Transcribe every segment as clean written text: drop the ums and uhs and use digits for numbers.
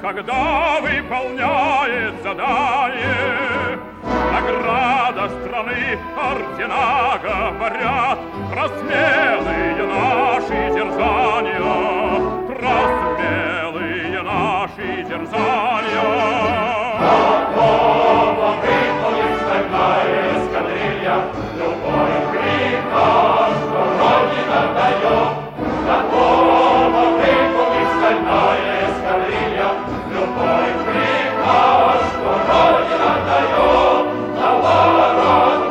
когда выполняет задание. Награда страны ордена говорят про смелые наши дерзания, про смелые наши дерзания. Какого выполнит стальная эскадрилья, любой приказ, что Родина дает. Какого выполнит стальная эскадрилья, любой приказ, что Родина дает. Наворот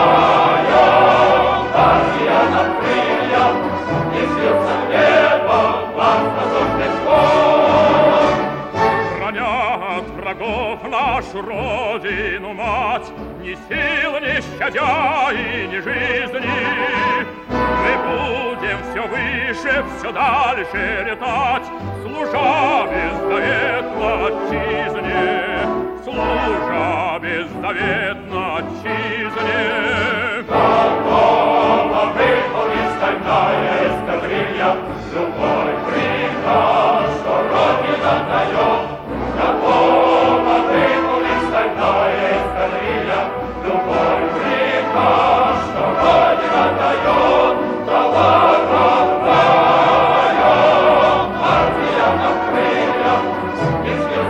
боем, партия на крыльях, несется небом воздушный скор. Броня от врагов нашу Родину мать, ни сил, ни щадя и ни жизни. Мы будем все выше, все дальше летать, служа беззаветно отчизне, служа беззаветно отчизне. Какого выполнит стальная эскадрилья, любой приказ, что Родина дает. Какого выполнит стальная эскадрилья, любой приказ, что Родина дает. Наворот боем, партия на крыльях, не